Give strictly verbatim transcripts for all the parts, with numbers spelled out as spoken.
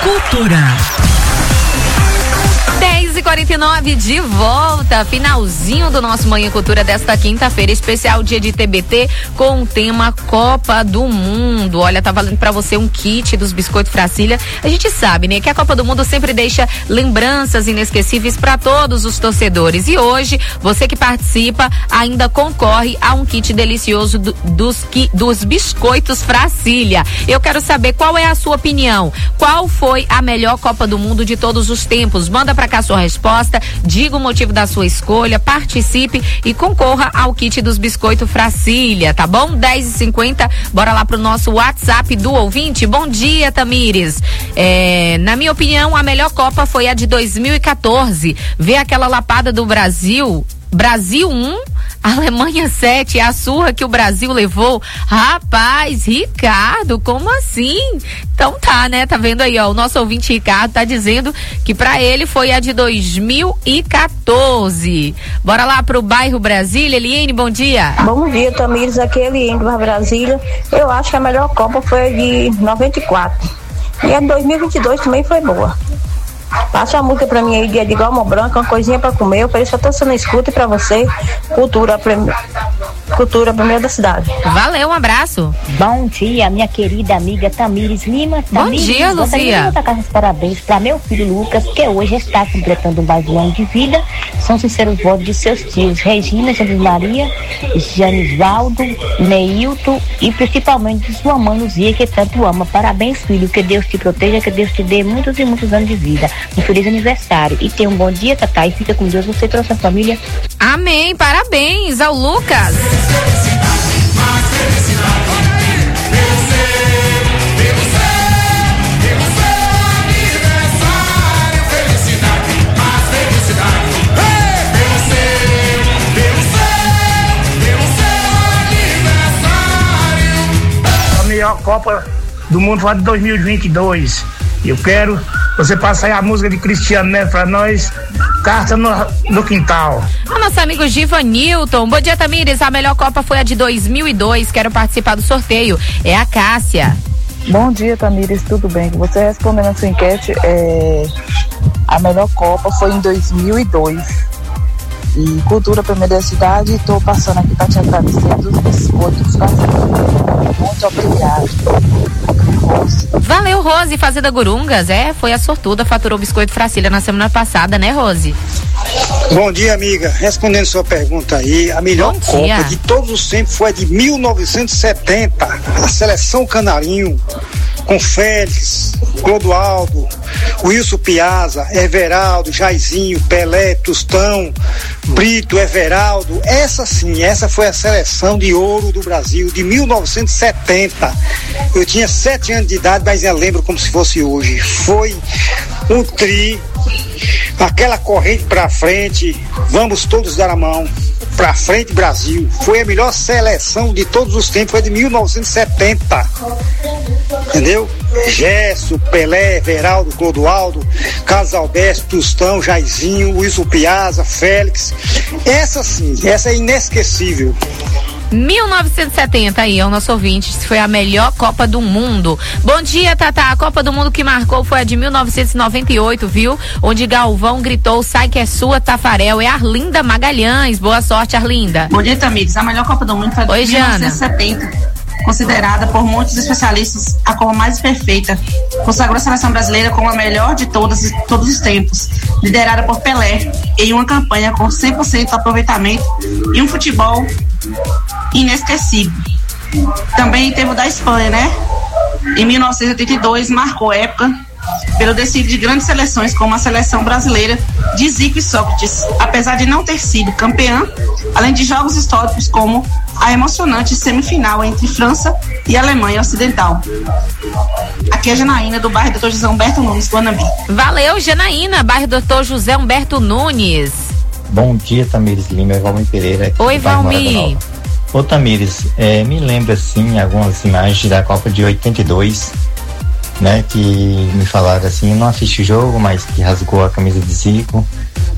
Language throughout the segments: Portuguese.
Cultura. dez e quarenta e nove de volta, finalzinho do nosso Manhã Cultura desta quinta-feira, especial dia de T B T com o tema Copa do Mundo. Olha, tá valendo pra você um kit dos Biscoito Fracília. A gente sabe, né, que a Copa do Mundo sempre deixa lembranças inesquecíveis pra todos os torcedores. E hoje, você que participa ainda concorre a um kit delicioso do, dos, que, dos Biscoitos Fracília. Eu quero saber qual é a sua opinião. Qual foi a melhor Copa do Mundo de todos os tempos? Manda pra cá sua resposta, diga o motivo da sua escolha, participe e concorra ao kit dos Biscoito Fracília, tá bom? dez e cinquenta, bora lá pro nosso WhatsApp do ouvinte. Bom dia, Tamires. É, na minha opinião, a melhor Copa foi a de dois mil e quatorze. Ver aquela lapada do Brasil, Brasil um, Alemanha sete, a surra que o Brasil levou. Rapaz, Ricardo, como assim? Então tá, né? Tá vendo aí, ó, o nosso ouvinte Ricardo tá dizendo que pra ele foi a de dois mil e quatorze. Bora lá pro bairro Brasília. Eliene, bom dia. Bom dia, Tamires, aqui é Eliene do bairro Brasília. Eu acho que a melhor Copa foi a de noventa e quatro. E a de dois mil e vinte e dois também foi boa. Passa a música pra mim aí, dia de Galma Branca, uma coisinha pra comer. Eu falei, só tô sendo escuta e pra você, cultura, prem... cultura primeira da cidade. Valeu, um abraço. Bom dia, minha querida amiga Tamires Lima. Tamires, bom dia, Luzia. Eu quero parabéns para meu filho Lucas, que hoje está completando mais um ano de vida. São sinceros votos de seus tios Regina, Jesus Maria, Janisvaldo, Neilton e principalmente de sua mãe Luzia, que tanto ama. Parabéns, filho, que Deus te proteja, que Deus te dê muitos e muitos anos de vida. Um feliz aniversário e tenha um bom dia, Tatá, e fica com Deus, você e toda a sua família. Amém, parabéns ao Lucas. A melhor Copa do Mundo foi de dois mil e vinte e dois. Eu quero você passar aí a música de Cristiano, né, pra nós, Carta no, no Quintal. O nosso amigo Givanilton. Bom dia, Tamires. A melhor Copa foi a de dois mil e dois. Quero participar do sorteio. É a Cássia. Bom dia, Tamires. Tudo bem? Você respondendo a sua enquete, é... a melhor Copa foi em dois mil e dois. E cultura primeira da cidade, estou passando aqui para te agradecer dos biscoitos Fracília. Muito obrigado. Rose. Valeu, Rose, Fazenda Gurungas. É, foi a sortuda, faturou biscoito Fracília na semana passada, né, Rose? Bom dia, amiga. Respondendo sua pergunta aí, a melhor Copa de todos os tempos foi a de mil novecentos e setenta, a seleção Canarinho, com Félix, Clodoaldo, Wilson Piazza, Everaldo, Jairzinho, Pelé, Tostão, Brito, Everaldo. Essa sim, essa foi a seleção de ouro do Brasil de mil novecentos e setenta. Eu tinha sete anos de idade, mas eu lembro como se fosse hoje. Foi um tri, aquela corrente pra frente, vamos todos dar a mão. Pra frente, Brasil. Foi a melhor seleção de todos os tempos, foi de mil novecentos e setenta. Entendeu? Gesso, Pelé, Everaldo, Clodoaldo, Carlos Alberto, Tostão, Jairzinho, Wilson Piazza, Félix. Essa sim, essa é inesquecível. mil novecentos e setenta aí, é o nosso ouvinte, foi a melhor Copa do Mundo. Bom dia, Tatá. A Copa do Mundo que marcou foi a de mil novecentos e noventa e oito, viu? Onde Galvão gritou, sai que é sua, Tafarel. É Arlinda Magalhães. Boa sorte, Arlinda. Bom dia, Tamires. A melhor Copa do Mundo foi a de Oi, mil novecentos e setenta. Considerada por muitos especialistas a Copa mais perfeita, consagrou a seleção brasileira como a melhor de todas, todos os tempos, liderada por Pelé, em uma campanha com cem por cento de aproveitamento e um futebol inesquecível. Também teve o da Espanha, né? Em mil novecentos e oitenta e dois, marcou época pelo decídio de grandes seleções como a seleção brasileira de Zico e Sócrates, apesar de não ter sido campeã, além de jogos históricos como a emocionante semifinal entre França e Alemanha Ocidental. Aqui é a Janaína, do bairro doutor José Humberto Nunes, Guanambi. Valeu, Janaína, bairro doutor José Humberto Nunes. Bom dia, Tamires Lima, é Valmir Pereira. Oi, Valmir. Ô, Tamires, é, me lembra, assim, algumas imagens da Copa de oitenta e dois, né, que me falaram assim, não assisti o jogo, mas que rasgou a camisa de Zico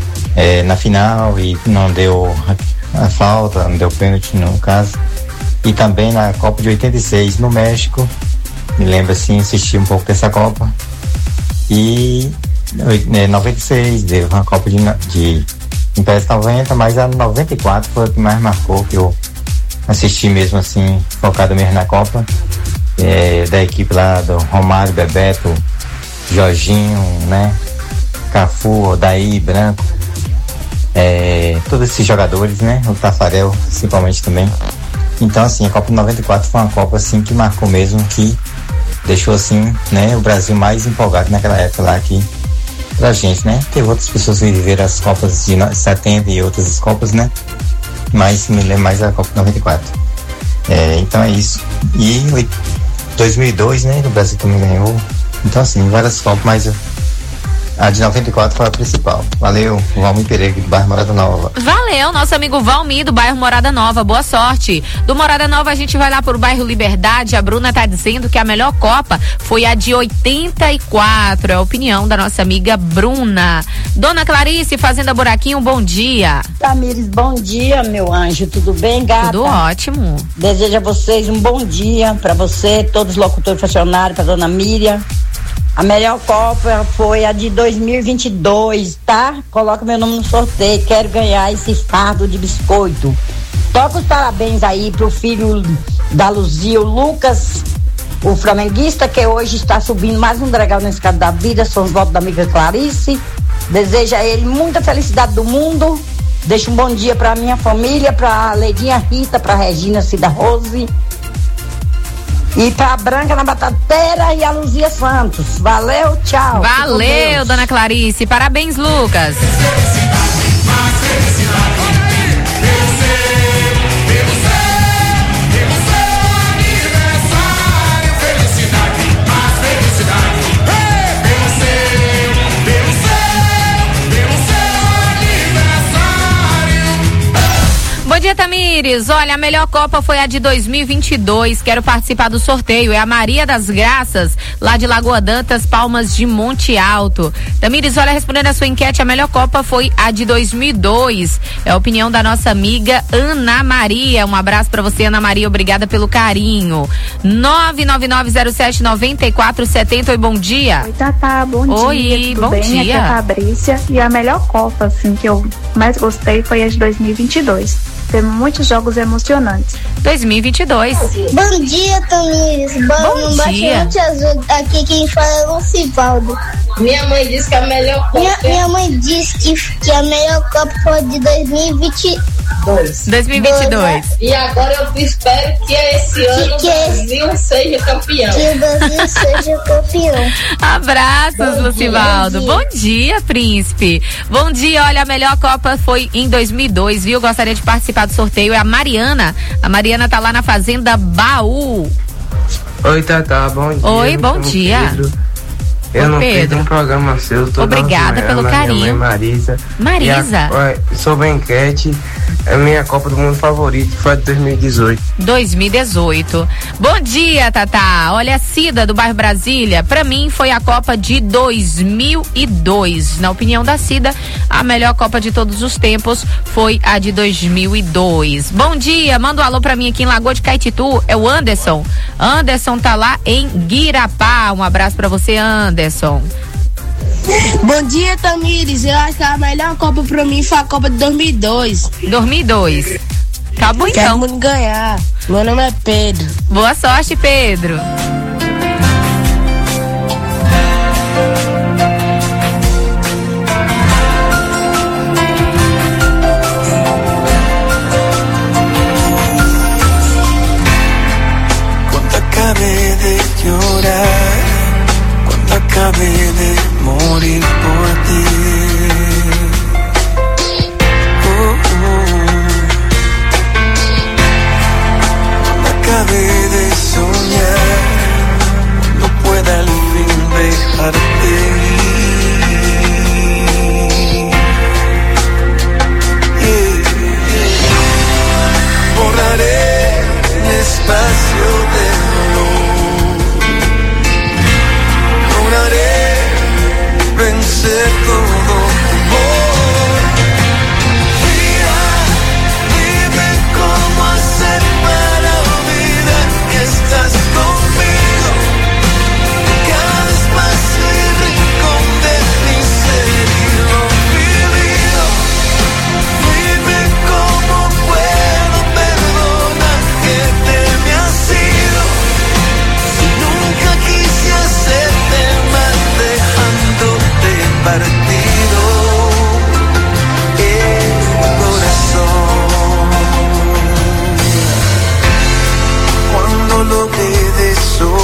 é, na final e não deu a, a falta, não deu pênalti no caso. E também na Copa de oitenta e seis no México, me lembro assim, assisti um pouco dessa Copa E em noventa e seis teve uma Copa de, de em P E S noventa, mas a noventa e quatro foi a que mais marcou, que eu assisti mesmo assim, focado mesmo na Copa, é, da equipe lá do Romário, Bebeto, Jorginho, né, Cafu, Odaí, Branco, é, todos esses jogadores, né, o Tafarel principalmente também. Então assim, a Copa de noventa e quatro foi uma Copa assim que marcou mesmo, que deixou assim, né, o Brasil mais empolgado naquela época lá aqui pra gente, né? Teve outras pessoas que viveram as Copas de setenta e outras Copas, né? Mas me lembro mais da Copa de noventa e quatro. É, então é isso. E dois mil e dois, né? O Brasil também ganhou. Então assim, várias Copas, mas a de noventa e quatro foi a principal. Valeu, Valmir Pereira, do bairro Morada Nova. Valeu, nosso amigo Valmir, do bairro Morada Nova. Boa sorte. Do Morada Nova, a gente vai lá pro bairro Liberdade. A Bruna tá dizendo que a melhor Copa foi a de oitenta e quatro. É a opinião da nossa amiga Bruna. Dona Clarice, Fazenda Buraquinho, bom dia. Tamires, bom dia, meu anjo. Tudo bem, gata? Tudo ótimo. Desejo a vocês um bom dia, pra você, todos os locutores funcionários, pra dona Miriam. A melhor Copa foi a de dois mil e vinte e dois, tá? Coloca meu nome no sorteio, quero ganhar esse fardo de biscoito. Toca os parabéns aí pro filho da Luzia, o Lucas, o flamenguista, que hoje está subindo mais um degrau na escada da vida. São os votos da amiga Clarice. Desejo a ele muita felicidade do mundo. Deixo um bom dia pra minha família, pra Leidinha Rita, pra Regina Cida Rose. E pra Branca na Batateira e a Luzia Santos. Valeu, tchau. Valeu, dona Clarice. Parabéns, Lucas. Bom dia, Tamires. Olha, a melhor Copa foi a de dois mil e vinte e dois. Quero participar do sorteio. É a Maria das Graças, lá de Lagoa Dantas, Palmas de Monte Alto. Tamires, olha, respondendo a sua enquete, a melhor Copa foi a de dois mil e dois. É a opinião da nossa amiga Ana Maria. Um abraço pra você, Ana Maria. Obrigada pelo carinho. nove nove nove zero sete nove quatro sete zero. Oi, bom dia. Oi, Tatá. Bom Oi, dia. Tudo bom bem? dia. Aqui é a Fabrícia. E a melhor Copa, assim, que eu mais gostei foi a de dois mil e vinte e dois. Teve muitos jogos emocionantes. dois mil e vinte e dois. Bom dia, Tamires. Bom, Bom dia. Azul. Aqui quem fala é o Lucivaldo. Minha mãe disse que a melhor Copa... Minha, minha mãe disse que, que a melhor Copa foi de dois mil e vinte e dois. dois mil e vinte e dois. E agora eu espero que esse ano que, o Brasil seja campeão. Que o Brasil seja campeão. Abraços, bom Lucivaldo. Dia. Bom dia, príncipe. Bom dia, olha, a melhor Copa foi em dois mil e dois, viu? Gostaria de participar do sorteio. É a Mariana. A Mariana tá lá na Fazenda Baú. Oi, Tatá, bom dia. Oi, bom dia. Pedro. Eu Oi, não Pedro. perdi um programa seu. Toda Obrigada pelo carinho. Minha mãe Marisa. Marisa. A, sobre a enquete, a minha Copa do Mundo favorita foi a de dois mil e dezoito. dois mil e dezoito. Bom dia, Tatá. Olha, a Cida do bairro Brasília, pra mim foi a Copa de dois mil e dois. Na opinião da Cida, a melhor Copa de todos os tempos foi a de dois mil e dois. Bom dia, manda um alô pra mim aqui em Lagoa de Caetitu, é o Anderson. Anderson tá lá em Guirapá. Um abraço pra você, Anderson. Bom dia, Tamires. Eu acho que a melhor Copa pra mim foi a Copa de dois mil e dois. dois mil e dois. Acabou então. Quero muito ganhar. Meu nome é Pedro. Boa sorte, Pedro. Quando acabé de llorar, cuando acabé de morir por ti, oh, oh. Cuando acabé de soñar, no pueda al fin dejarte ir, yeah, yeah. Borraré el espacio del dolor, lograré vencer todo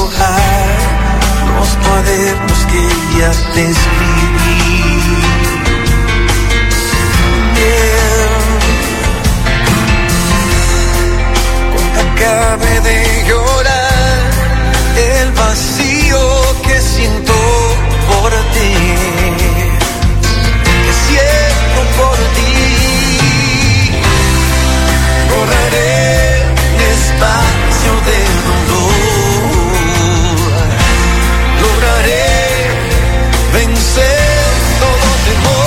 dibujar los cuadernos que ya te escribí. Acabe de llorar el vacío que siento por ti, que siento por ti. Borraré el espacio del dolor, lograré vencer todo temor.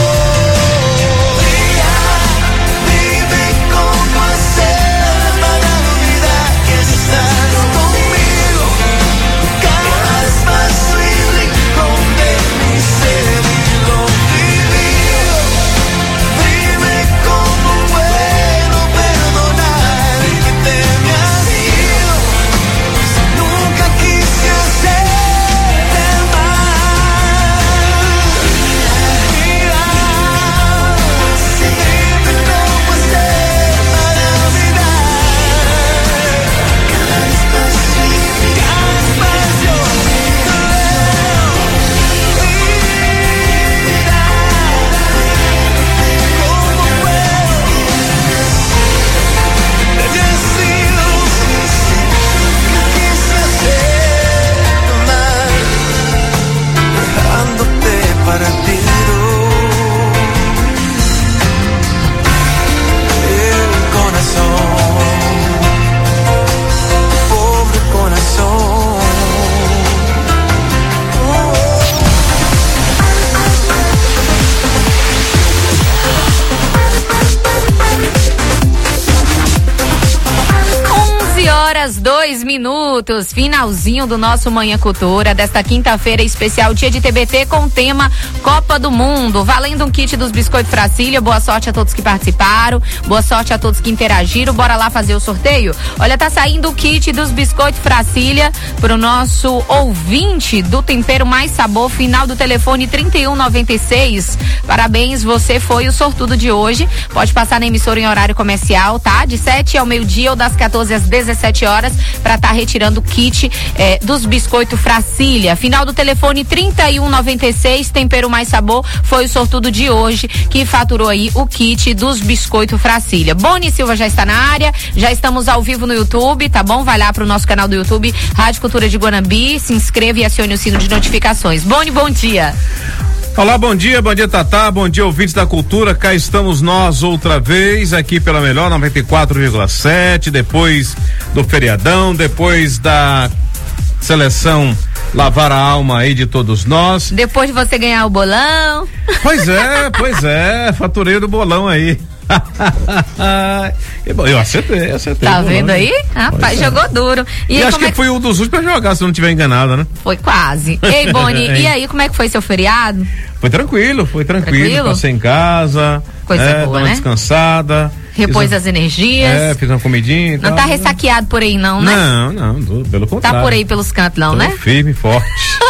Dois minutos, finalzinho do nosso Manhã Cultura desta quinta-feira especial, dia de T B T com o tema Copa do Mundo, valendo um kit dos Biscoito Fracília. Boa sorte a todos que participaram, boa sorte a todos que interagiram. Bora lá fazer o sorteio? Olha, tá saindo o kit dos Biscoito Fracília pro nosso ouvinte do Tempero Mais Sabor, final do telefone trinta e um noventa e seis. Parabéns, você foi o sortudo de hoje. Pode passar na emissora em horário comercial, tá? De sete ao meio-dia ou das quatorze às dezessete horas para estar tá retirando o kit eh, dos Biscoito Fracília. Final do telefone trinta e um noventa e seis, Tempero Mais Sabor foi o sortudo de hoje que faturou aí o kit dos Biscoito Fracília. Boni Silva já está na área, já estamos ao vivo no YouTube, tá bom? Vai lá pro nosso canal do YouTube, Rádio Cultura de Guanambi, se inscreva e acione o sino de notificações. Boni, bom dia. Olá, bom dia, bom dia Tatá, bom dia ouvintes da cultura, cá estamos nós outra vez aqui pela Melhor noventa e quatro vírgula sete, depois do feriadão, depois da seleção lavar a alma aí de todos nós. Depois de você ganhar o bolão. Pois é, pois é, faturei do bolão aí. Eu acertei, acertei. Tá vendo aí? Rapaz, jogou duro. E, e aí, acho que é que... fui um dos últimos pra jogar, se não tiver enganado, né? Foi quase. Ei, Boni, e aí, como é que foi seu feriado? Foi tranquilo, foi tranquilo, tranquilo? Passei em casa. Coisa é, boa, uma né? Descansada. Repôs as energias. É, fiz uma comidinha e Não tal. tá ressaqueado por aí não, né? Não, não, do, pelo contrário. Tá por aí pelos cantos não, Tô né? firme e forte.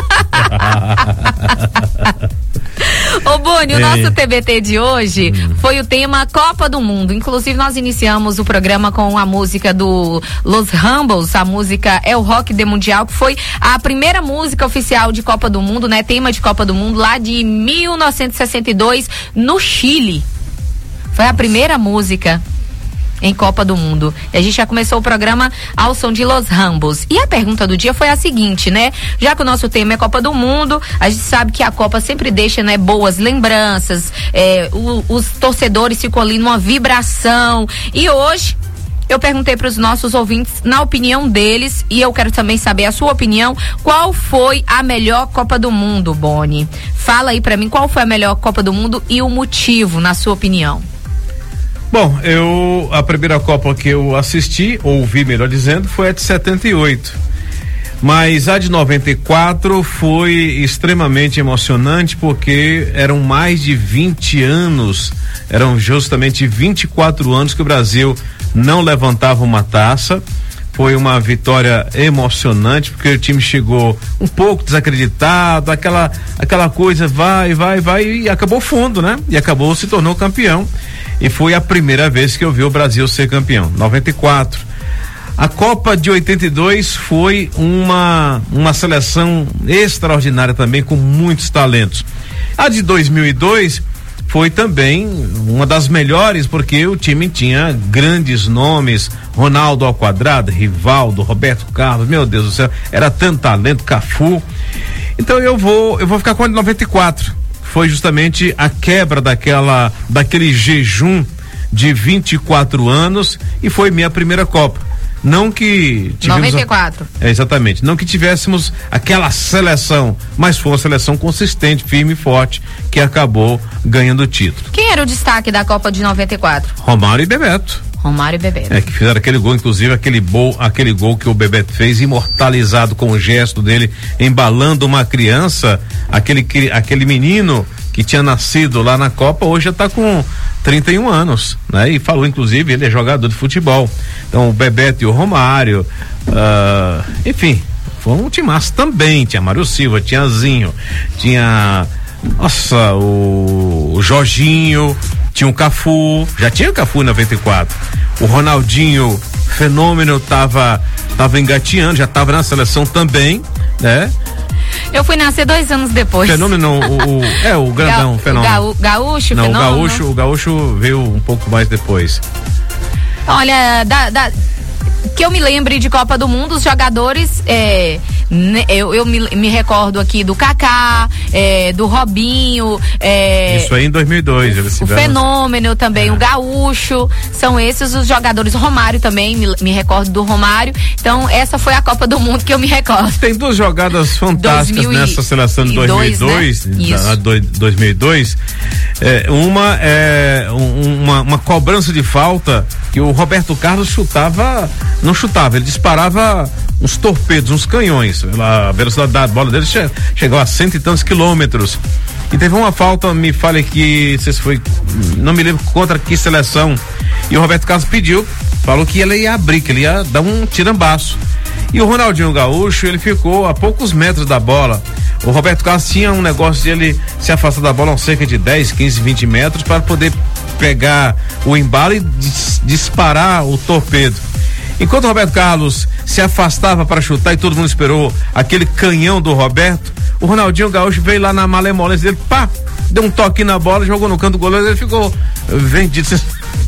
Ô Boni, o nosso T B T de hoje hum. foi o tema Copa do Mundo. Inclusive nós iniciamos o programa com a música do Los Rumbles, a música É o Rock de Mundial, que foi a primeira música oficial de Copa do Mundo, né? Tema de Copa do Mundo lá de mil novecentos e sessenta e dois no Chile. Foi a primeira música em Copa do Mundo. E a gente já começou o programa ao som de Los Rumbles. E a pergunta do dia foi a seguinte, né? Já que o nosso tema é Copa do Mundo, a gente sabe que a Copa sempre deixa, né, boas lembranças, é, o, os torcedores ficam ali numa vibração. E hoje eu perguntei para os nossos ouvintes, na opinião deles, e eu quero também saber a sua opinião, qual foi a melhor Copa do Mundo, Boni? Fala aí para mim, qual foi a melhor Copa do Mundo e o motivo, na sua opinião? Bom, eu a primeira Copa que eu assisti, ouvi melhor dizendo, foi a de setenta e oito. Mas a de noventa e quatro foi extremamente emocionante porque eram mais de vinte anos, eram justamente vinte e quatro anos que o Brasil não levantava uma taça. Foi uma vitória emocionante porque o time chegou um pouco desacreditado, aquela aquela coisa vai, vai, vai e acabou fundo, né? E acabou se tornou campeão. E foi a primeira vez que eu vi o Brasil ser campeão, noventa e quatro. A Copa de oitenta e dois foi uma, uma seleção extraordinária também, com muitos talentos. A de dois mil e dois foi também uma das melhores, porque o time tinha grandes nomes, Ronaldo ao quadrado, Rivaldo, Roberto Carlos, meu Deus do céu, era tanto talento, Cafu. Então eu vou, eu vou ficar com a de noventa e quatro. Foi justamente a quebra daquela, daquele jejum de vinte e quatro anos, e foi minha primeira Copa. Não que tivemos noventa e quatro. A, é, exatamente. Não que tivéssemos aquela seleção, mas foi uma seleção consistente, firme e forte, que acabou ganhando o título. Quem era o destaque da Copa de noventa e quatro? Romário e Bebeto. Romário e Bebeto. É, que fizeram aquele gol, inclusive aquele gol, aquele gol que o Bebeto fez, imortalizado com o gesto dele, embalando uma criança, aquele, aquele menino que tinha nascido lá na Copa, hoje já está com trinta e um anos, né? E falou, inclusive, ele é jogador de futebol. Então, o Bebeto e o Romário, uh, enfim, foi um timaço também. Tinha Mário Silva, tinha Zinho, tinha, nossa, o, o Jorginho, tinha o Cafu, já tinha o Cafu em noventa e quatro. O Ronaldinho, fenômeno, tava, tava engateando, já tava na seleção também, né? Eu fui nascer dois anos depois. Fenômeno, o, o é o grandão, Ga, fenômeno. Gaú, gaúcho, Não, fenômeno. o gaúcho, o gaúcho veio um pouco mais depois. Olha, da, da, que eu me lembre de Copa do Mundo, os jogadores, é, né, eu, eu me, me recordo aqui do Kaká, é, do Robinho, é, isso aí em dois mil e dois, eles o tiveram... Fenômeno também, é. o Gaúcho, são esses os jogadores. Romário também, me, me recordo do Romário. Então essa foi a Copa do Mundo que eu me recordo. Tem duas jogadas fantásticas nessa seleção de dois mil e dois, né? da, do, dois mil e dois. É, uma é um, uma, uma cobrança de falta que o Roberto Carlos chutava, não chutava, ele disparava uns torpedos, uns canhões. A velocidade da bola dele che, chegou a cento e tantos quilômetros. E teve uma falta, me fale que se foi, não me lembro contra que seleção. E o Roberto Carlos pediu, falou que ele ia abrir, que ele ia dar um tirambaço. E o Ronaldinho Gaúcho, ele ficou a poucos metros da bola. O Roberto Carlos tinha um negócio de ele se afastar da bola a cerca de dez, quinze, vinte metros para poder pegar o embalo e dis, disparar o torpedo. Enquanto o Roberto Carlos se afastava para chutar e todo mundo esperou aquele canhão do Roberto, o Ronaldinho Gaúcho veio lá na malemolência dele, pá, deu um toque na bola, jogou no canto do goleiro, ele ficou vendido.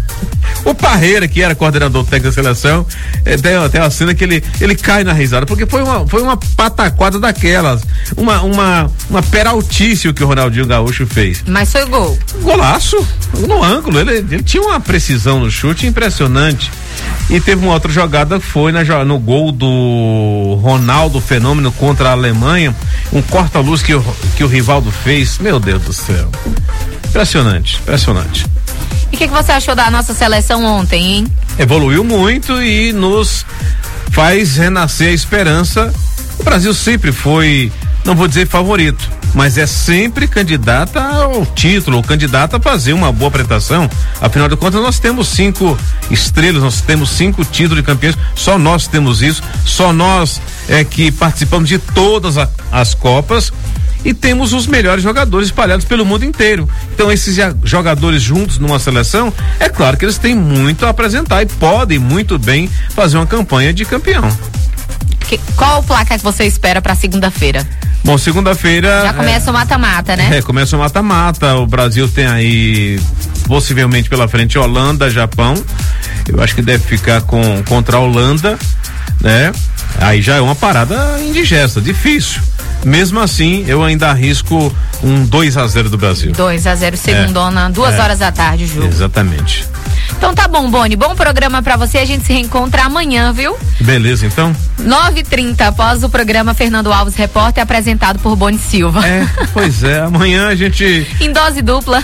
O Parreira, que era coordenador técnico da seleção, é, tem até uma cena que ele, ele cai na risada, porque foi uma, foi uma pataquada daquelas, uma, uma, uma peraltice que o Ronaldinho Gaúcho fez. Mas foi gol. Golaço, no ângulo, ele, ele tinha uma precisão no chute impressionante. E teve uma outra jogada, foi na, no gol do Ronaldo Fenômeno contra a Alemanha, um corta-luz que, que o Rivaldo fez, meu Deus do céu. Impressionante, impressionante. E o que, que você achou da nossa seleção ontem, hein? Evoluiu muito e nos faz renascer a esperança. O Brasil sempre foi, não vou dizer favorito, mas é sempre candidata ao título, ou candidata a fazer uma boa apresentação. Afinal de contas, nós temos cinco estrelas, nós temos cinco títulos de campeões, só nós temos isso, só nós é que participamos de todas a, as Copas. E temos os melhores jogadores espalhados pelo mundo inteiro. Então esses jogadores juntos numa seleção, é claro que eles têm muito a apresentar e podem muito bem fazer uma campanha de campeão. Que, qual o placar que você espera para segunda-feira? Bom, segunda-feira já começa é, o mata-mata, né? É, começa o mata-mata. O Brasil tem aí possivelmente pela frente Holanda, Japão. Eu acho que deve ficar com contra a Holanda, né? Aí já é uma parada indigesta, difícil. Mesmo assim, eu ainda arrisco um dois a zero do Brasil. dois a zero, segundona, é, duas é, horas da tarde, Ju. Exatamente. Então tá bom, Boni, bom programa pra você, a gente se reencontra amanhã, viu? Beleza, então. nove e trinta, após o programa Fernando Alves Repórter, apresentado por Boni Silva. É, pois é, amanhã a gente... Em dose dupla.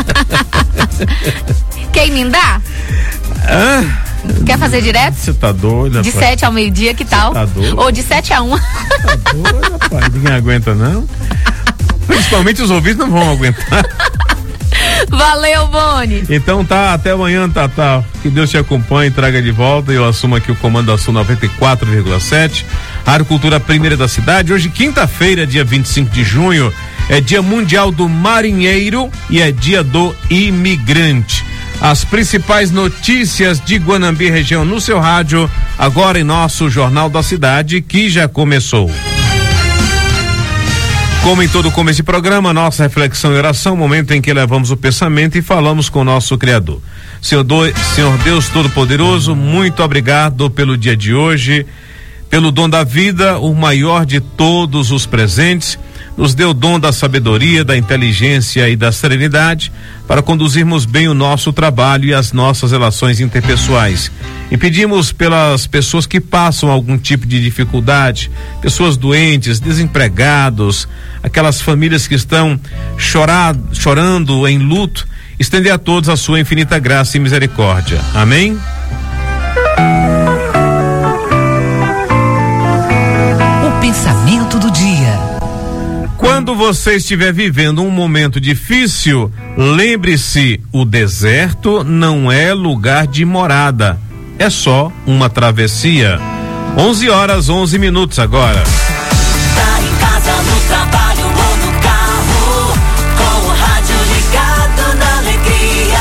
Quem me dá? Ah... Quer fazer direto? Você tá doido, De sete ao meio-dia, que tal? Tá doido? Ou de sete a um. Tá doido, rapaz. Ninguém aguenta, não. Principalmente os ouvintes não vão aguentar. Valeu, Boni. Então tá, até amanhã, Tatá. Que Deus te acompanhe, traga de volta. Eu assumo aqui o comando da Sul noventa e quatro vírgula sete. Rádio Cultura Primeira da Cidade. Hoje, quinta-feira, dia vinte e cinco de junho, é Dia Mundial do Marinheiro e é Dia do Imigrante. As principais notícias de Guanambi região no seu rádio, agora em nosso Jornal da Cidade, que já começou. Como em todo começo de programa, nossa reflexão e oração, momento em que levamos o pensamento e falamos com o nosso Criador. Senhor, do, Senhor Deus Todo-Poderoso, muito obrigado pelo dia de hoje, pelo dom da vida, o maior de todos os presentes. Nos deu o dom da sabedoria, da inteligência e da serenidade para conduzirmos bem o nosso trabalho e as nossas relações interpessoais. E pedimos pelas pessoas que passam algum tipo de dificuldade, pessoas doentes, desempregados, aquelas famílias que estão chorar, chorando em luto, estender a todos a sua infinita graça e misericórdia. Amém? O pensamento do dia. Quando você estiver vivendo um momento difícil, lembre-se, o deserto não é lugar de morada, é só uma travessia. onze horas, onze minutos agora. Tá em casa, no trabalho ou no carro, com o rádio ligado na alegria.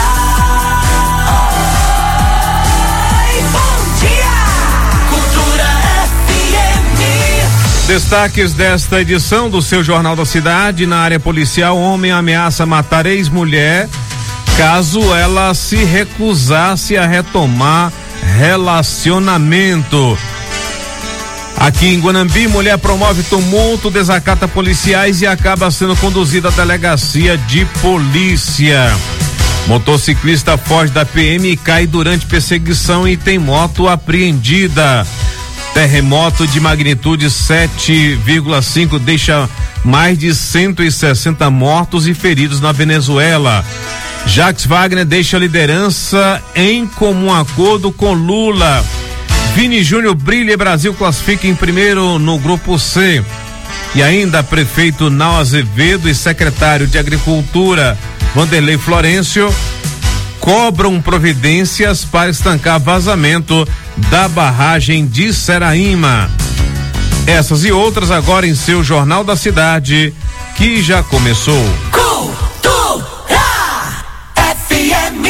Oi, bom dia! Cultura F M. Destaques desta edição do seu Jornal da Cidade. Na área policial, homem ameaça matar ex-mulher caso ela se recusasse a retomar relacionamento. Aqui em Guanambi, mulher promove tumulto, desacata policiais e acaba sendo conduzida à delegacia de polícia. Motociclista foge da P M e cai durante perseguição e tem moto apreendida. Terremoto de magnitude sete vírgula cinco deixa mais de cento e sessenta mortos e feridos na Venezuela. Jacques Wagner deixa liderança em comum acordo com Lula. Vini Júnior brilha e Brasil classifica em primeiro no grupo C. E ainda prefeito Nau Azevedo e secretário de Agricultura Vanderlei Florencio cobram providências para estancar vazamento da barragem de Seraíma. Essas e outras agora em seu Jornal da Cidade, que já começou. F M.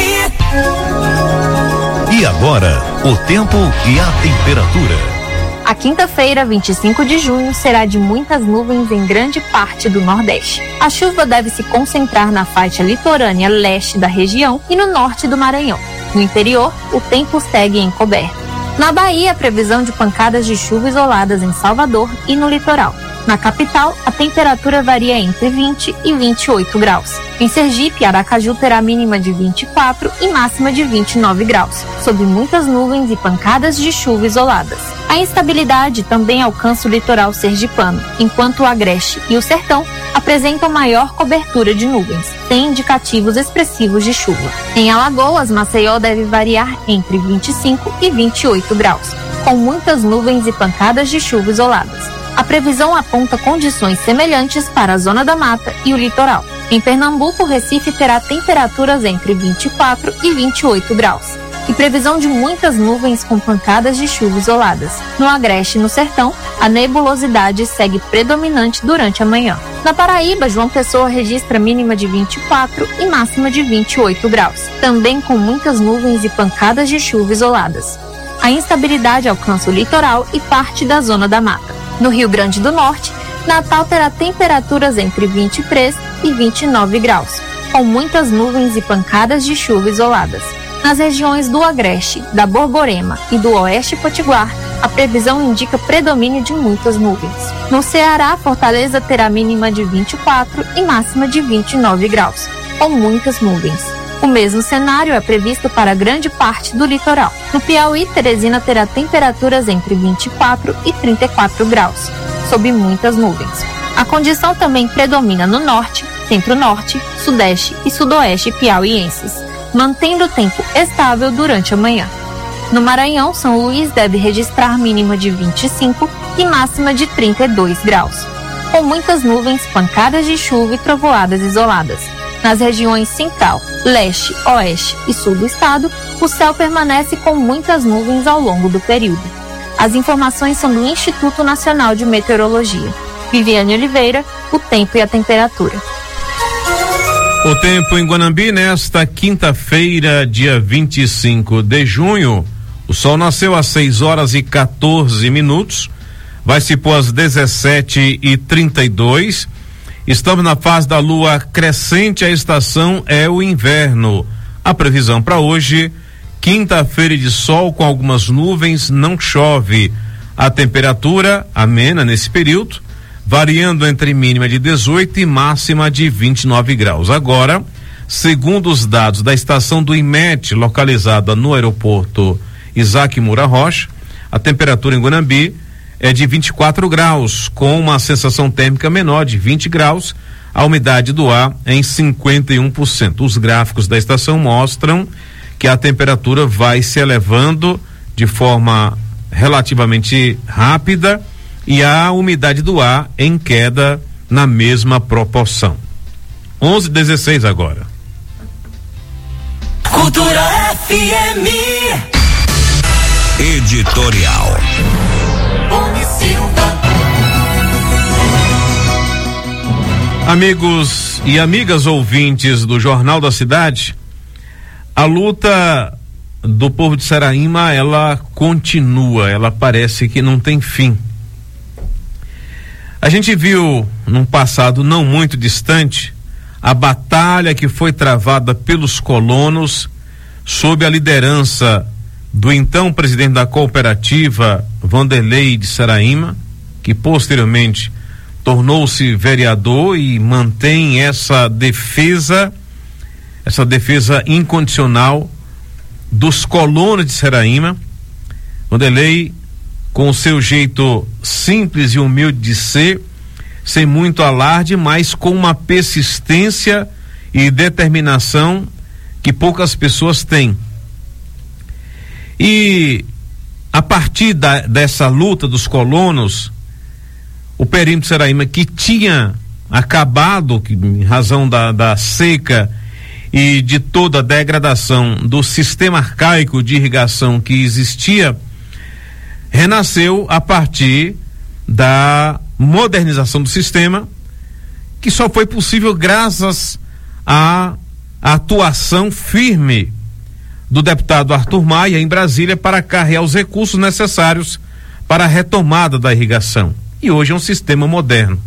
E agora, o tempo e a temperatura. A quinta-feira, vinte e cinco de junho, será de muitas nuvens em grande parte do Nordeste. A chuva deve se concentrar na faixa litorânea leste da região e no norte do Maranhão. No interior, o tempo segue encoberto. Na Bahia, previsão de pancadas de chuva isoladas em Salvador e no litoral. Na capital, a temperatura varia entre vinte e vinte e oito graus. Em Sergipe, Aracaju terá mínima de vinte e quatro e máxima de vinte e nove graus, sob muitas nuvens e pancadas de chuva isoladas. A instabilidade também alcança o litoral sergipano, enquanto o Agreste e o Sertão apresentam maior cobertura de nuvens, sem indicativos expressivos de chuva. Em Alagoas, Maceió deve variar entre vinte e cinco e vinte e oito graus, com muitas nuvens e pancadas de chuva isoladas. A previsão aponta condições semelhantes para a Zona da Mata e o litoral. Em Pernambuco, o Recife terá temperaturas entre vinte e quatro e vinte e oito graus. E previsão de muitas nuvens com pancadas de chuva isoladas. No Agreste e no Sertão, a nebulosidade segue predominante durante a manhã. Na Paraíba, João Pessoa registra mínima de vinte e quatro e máxima de vinte e oito graus, também com muitas nuvens e pancadas de chuva isoladas. A instabilidade alcança o litoral e parte da Zona da Mata. No Rio Grande do Norte, Natal terá temperaturas entre vinte e três e vinte e nove graus, com muitas nuvens e pancadas de chuva isoladas. Nas regiões do Agreste, da Borborema e do Oeste Potiguar, a previsão indica predomínio de muitas nuvens. No Ceará, Fortaleza terá mínima de vinte e quatro e máxima de vinte e nove graus, com muitas nuvens. O mesmo cenário é previsto para grande parte do litoral. No Piauí, Teresina terá temperaturas entre vinte e quatro e trinta e quatro graus, sob muitas nuvens. A condição também predomina no norte, centro-norte, sudeste e sudoeste piauienses, mantendo o tempo estável durante a manhã. No Maranhão, São Luís deve registrar mínima de vinte e cinco e máxima de trinta e dois graus, com muitas nuvens, pancadas de chuva e trovoadas isoladas. Nas regiões central, leste, oeste e sul do estado, o céu permanece com muitas nuvens ao longo do período. As informações são do Instituto Nacional de Meteorologia. Viviane Oliveira, o tempo e a temperatura. O tempo em Guanambi nesta quinta-feira, dia vinte e cinco de junho. O sol nasceu às seis horas e quatorze minutos. Vai se pôr às dezessete e trinta e dois. Estamos na fase da lua crescente. A estação é o inverno. A previsão para hoje: quinta-feira de sol com algumas nuvens, não chove. A temperatura amena nesse período, variando entre mínima de dezoito e máxima de vinte e nove graus. Agora, segundo os dados da estação do IMET, localizada no aeroporto Isaac Moura Rocha, a temperatura em Guanambi é de vinte e quatro graus, com uma sensação térmica menor de vinte graus. A umidade do ar é em cinquenta e um por cento. Os gráficos da estação mostram que a temperatura vai se elevando de forma relativamente rápida e a umidade do ar em queda na mesma proporção. onze e dezesseis agora. Cultura F M. Editorial. Amigos e amigas ouvintes do Jornal da Cidade, a luta do povo de Saraíma, ela continua, ela parece que não tem fim. A gente viu num passado não muito distante a batalha que foi travada pelos colonos sob a liderança do então presidente da cooperativa, Vanderlei de Saraíma, que posteriormente tornou-se vereador e mantém essa defesa, essa defesa incondicional dos colonos de Saraíma. Vanderlei, com o seu jeito simples e humilde de ser, sem muito alarde, mas com uma persistência e determinação que poucas pessoas têm. E a partir da, dessa luta dos colonos, o perímetro de Saraíma, que tinha acabado, que, em razão da, da seca e de toda a degradação do sistema arcaico de irrigação que existia, renasceu a partir da modernização do sistema, que só foi possível graças à atuação firme do deputado Arthur Maia em Brasília para carregar os recursos necessários para a retomada da irrigação. E hoje é um sistema moderno.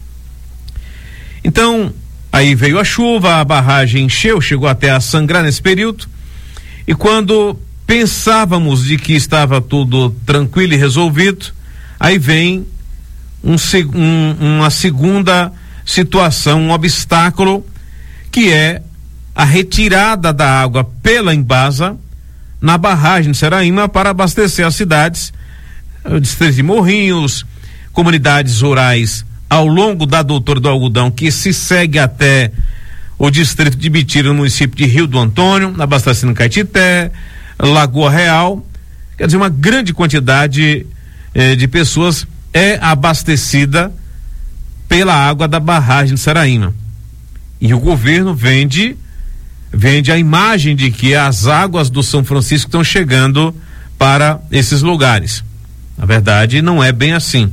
Então, aí veio a chuva, a barragem encheu, chegou até a sangrar nesse período, e quando pensávamos de que estava tudo tranquilo e resolvido, aí vem um, um, uma segunda situação, um obstáculo, que é a retirada da água pela Embasa na barragem de Saraíma para abastecer as cidades, o distrito de Morrinhos, comunidades rurais ao longo da Doutor do Algodão, que se segue até o distrito de Bitira, no município de Rio do Antônio, abastecendo Caetité, Lagoa Real. Quer dizer, uma grande quantidade eh, de pessoas é abastecida pela água da barragem de Saraíma. E o governo vende vende a imagem de que as águas do São Francisco estão chegando para esses lugares. Na verdade, não é bem assim.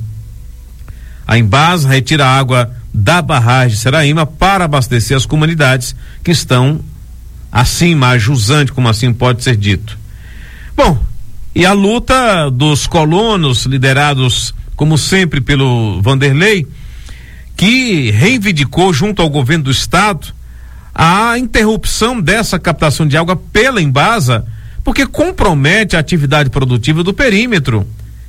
A Embasa retira a água da barragem de Saraíma para abastecer as comunidades que estão acima, a jusante, como assim pode ser dito. Bom, e a luta dos colonos, liderados como sempre pelo Vanderlei, que reivindicou junto ao governo do estado a interrupção dessa captação de água pela Embasa, porque compromete a atividade produtiva do perímetro.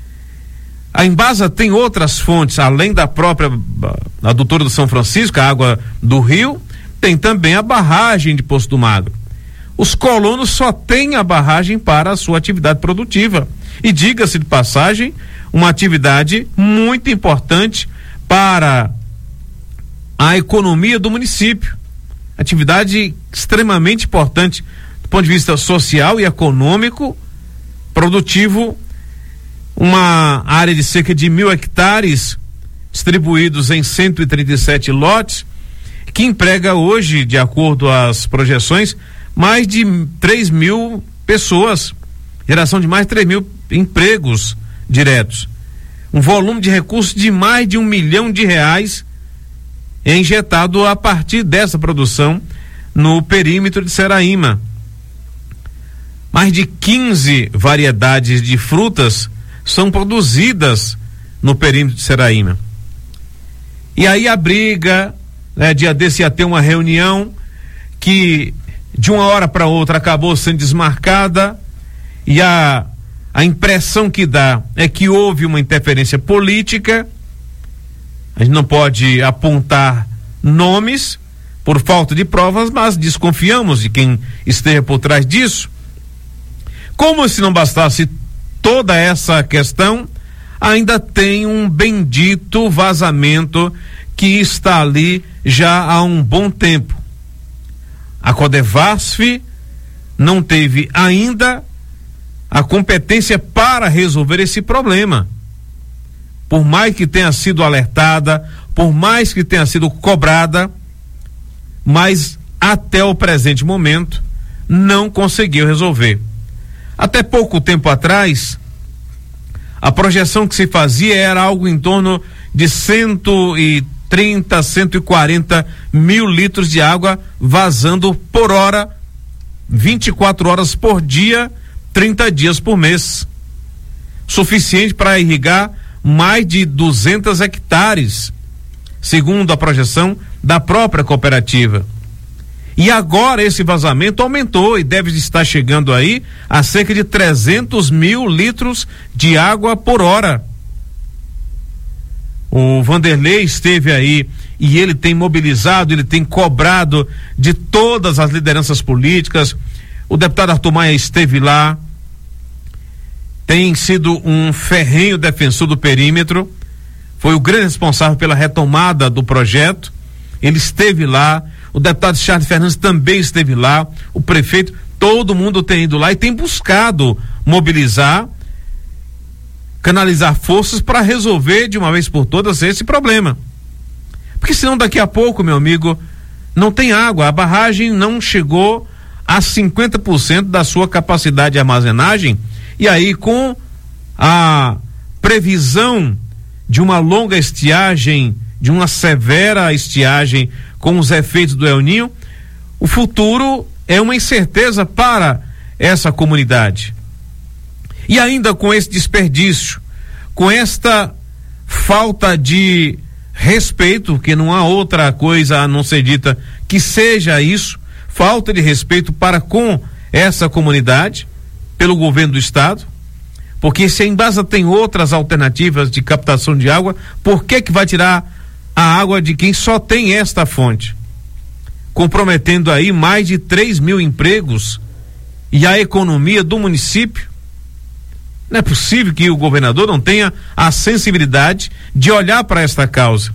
A Embasa tem outras fontes, além da própria adutora do São Francisco, a água do rio, tem também a barragem de Poço do Magro. Os colonos só têm a barragem para a sua atividade produtiva. E diga-se de passagem, uma atividade muito importante para a economia do município. Atividade extremamente importante do ponto de vista social e econômico, produtivo, uma área de cerca de mil hectares distribuídos em cento e trinta e sete lotes, que emprega hoje, de acordo às projeções, mais de três mil pessoas, geração de mais de três mil empregos diretos, um volume de recursos de mais de um milhão de reais é injetado a partir dessa produção no perímetro de Seraíma. Mais de quinze variedades de frutas são produzidas no perímetro de Seraíma. E aí a briga, né, dia desse ia ter uma reunião que de uma hora para outra acabou sendo desmarcada, e a, a impressão que dá é que houve uma interferência política. A gente não pode apontar nomes por falta de provas, mas desconfiamos de quem esteja por trás disso. Como se não bastasse toda essa questão, ainda tem um bendito vazamento que está ali já há um bom tempo. A Codevasf não teve ainda a competência para resolver esse problema. Por mais que tenha sido alertada, por mais que tenha sido cobrada, mas até o presente momento não conseguiu resolver. Até pouco tempo atrás, a projeção que se fazia era algo em torno de cento e trinta, cento e quarenta mil litros de água vazando por hora, vinte e quatro horas por dia, trinta dias por mês. Suficiente para irrigar mais de duzentos hectares, segundo a projeção da própria cooperativa. E agora esse vazamento aumentou e deve estar chegando aí a cerca de trezentos mil litros de água por hora. O Vanderlei esteve aí e ele tem mobilizado, ele tem cobrado de todas as lideranças políticas. O deputado Arthur Maia esteve lá, tem sido um ferrenho defensor do perímetro, foi o grande responsável pela retomada do projeto. Ele esteve lá, o deputado Charles Fernandes também esteve lá, o prefeito, todo mundo tem ido lá e tem buscado mobilizar, canalizar forças para resolver de uma vez por todas esse problema. Porque senão daqui a pouco, meu amigo, não tem água, a barragem não chegou a cinquenta por cento da sua capacidade de armazenagem, e aí com a previsão de uma longa estiagem, de uma severa estiagem com os efeitos do El Niño, o futuro é uma incerteza para essa comunidade. E ainda com esse desperdício, com esta falta de respeito, que não há outra coisa a não ser dita que seja isso, falta de respeito para com essa comunidade, pelo governo do estado, porque se a Embasa tem outras alternativas de captação de água, por que que vai tirar a água de quem só tem esta fonte? Comprometendo aí mais de três mil empregos e a economia do município. Não é possível que o governador não tenha a sensibilidade de olhar para esta causa.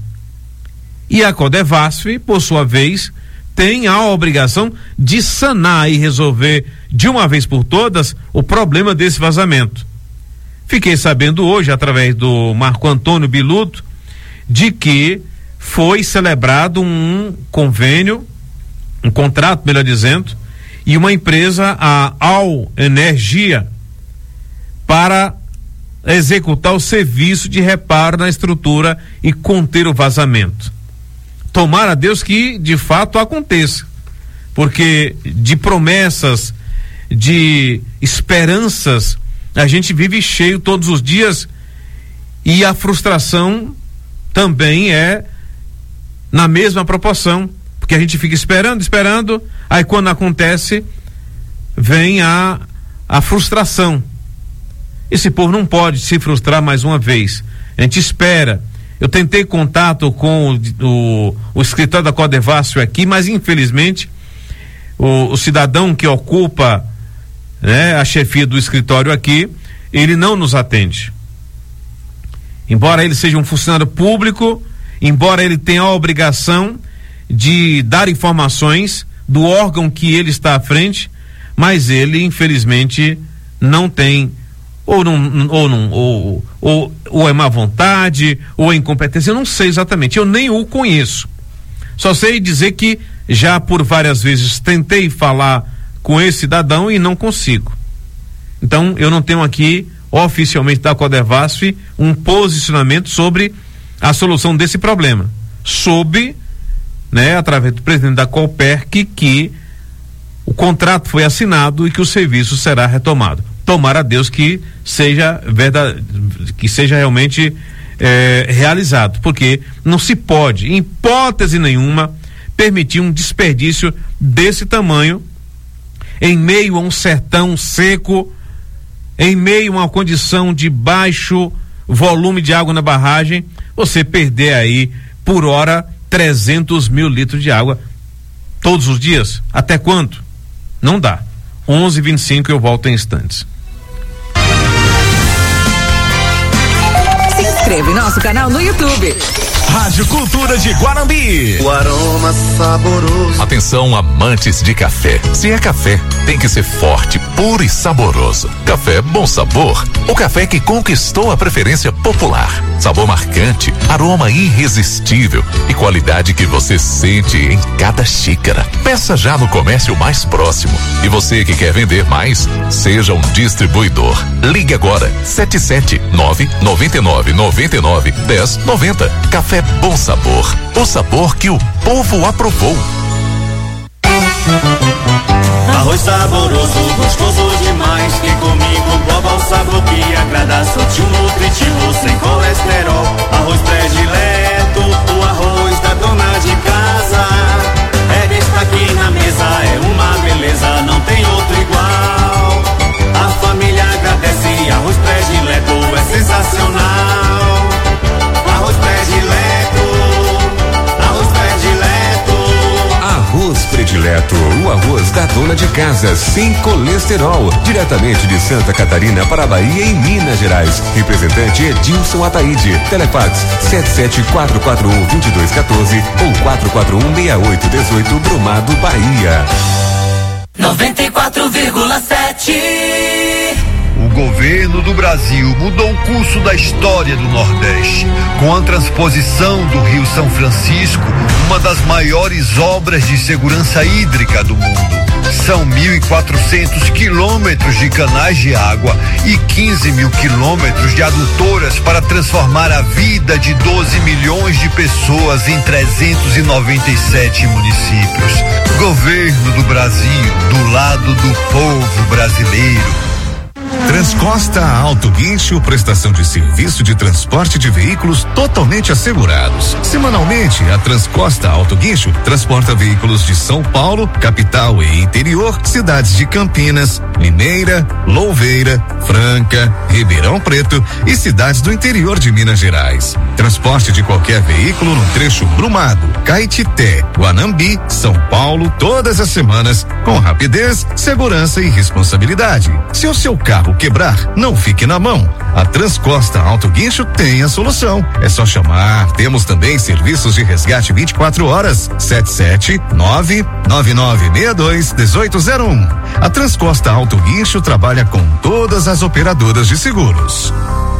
E a Codevasf, por sua vez, tem a obrigação de sanar e resolver de uma vez por todas o problema desse vazamento. Fiquei sabendo hoje, através do Marco Antônio Biluto, de que foi celebrado um convênio, um contrato, melhor dizendo, e uma empresa, a Al Energia, para executar o serviço de reparo na estrutura e conter o vazamento. Tomara a Deus que de fato aconteça, porque de promessas, de esperanças, a gente vive cheio todos os dias, e a frustração também é na mesma proporção, porque a gente fica esperando, esperando, aí quando acontece, vem a, a frustração. Esse povo não pode se frustrar mais uma vez. A gente espera. Eu tentei contato com o, o, o escritório da Codevasf aqui, mas infelizmente o, o cidadão que ocupa, né, a chefia do escritório aqui, ele não nos atende. Embora ele seja um funcionário público, embora ele tenha a obrigação de dar informações do órgão que ele está à frente, mas ele infelizmente não tem, ou não, ou não, ou, ou, ou é má vontade, ou é incompetência, eu não sei exatamente, eu nem o conheço. Só sei dizer que já por várias vezes tentei falar com esse cidadão e não consigo. Então eu não tenho aqui oficialmente da Codevasf um posicionamento sobre a solução desse problema, sob né, através do presidente da Copérc, que o contrato foi assinado e que o serviço será retomado. Tomara a Deus que seja verdade, que seja realmente eh, realizado, porque não se pode, em hipótese nenhuma, permitir um desperdício desse tamanho em meio a um sertão seco, em meio a uma condição de baixo volume de água na barragem, você perder aí por hora trezentos mil litros de água todos os dias. Até quando? Não dá. onze e vinte e cinco, eu volto em instantes. Se inscreve em nosso canal no YouTube. Rádio Cultura de Guarambi. O aroma saboroso. Atenção, amantes de café. Se é café, tem que ser forte, puro e saboroso. Café Bom Sabor. O café que conquistou a preferência popular. Sabor marcante, aroma irresistível e qualidade que você sente em cada xícara. Peça já no comércio mais próximo. E você que quer vender mais, seja um distribuidor. Ligue agora, sete sete nove nove nove nove nove um zero nove zero. Café Bom Sabor, o sabor que o povo aprovou. Arroz saboroso, gostoso demais. Quem comigo prova o sabor que agrada. Sutil, nutritivo, sem colesterol. Arroz predileto, o arroz da dona de casa. É destaque na mesa, é uma beleza, não tem outro igual. A família agradece, arroz predileto é sensacional. Arroz predileto, arroz predileto. Arroz predileto, o arroz da dona de casa, sem colesterol, diretamente de Santa Catarina para a Bahia e Minas Gerais. Representante Edilson Ataíde. Telefax sete sete quatro quatro um dois dois um quatro ou quatro quatro um seis oito um oito, Brumado, Bahia. noventa e quatro vírgula sete. O governo do Brasil mudou o curso da história do Nordeste, com a transposição do Rio São Francisco, uma das maiores obras de segurança hídrica do mundo. São mil e quatrocentos quilômetros de canais de água e quinze mil quilômetros de adutoras para transformar a vida de doze milhões de pessoas em trezentos e noventa e sete municípios. Governo do Brasil, do lado do povo brasileiro. Transcosta Auto Guincho, prestação de serviço de transporte de veículos totalmente assegurados. Semanalmente, a Transcosta Auto Guincho transporta veículos de São Paulo, capital e interior, cidades de Campinas, Limeira, Louveira, Franca, Ribeirão Preto e cidades do interior de Minas Gerais. Transporte de qualquer veículo no trecho Brumado, Caetité, Guanambi, São Paulo, todas as semanas, com rapidez, segurança e responsabilidade. Se o seu carro quebrar, não fique na mão. A Transcosta Auto Guincho tem a solução. É só chamar. Temos também serviços de resgate vinte e quatro horas. sete sete nove nove nove seis dois um oito zero um. A Transcosta Auto Guincho trabalha com todas as operadoras de seguros.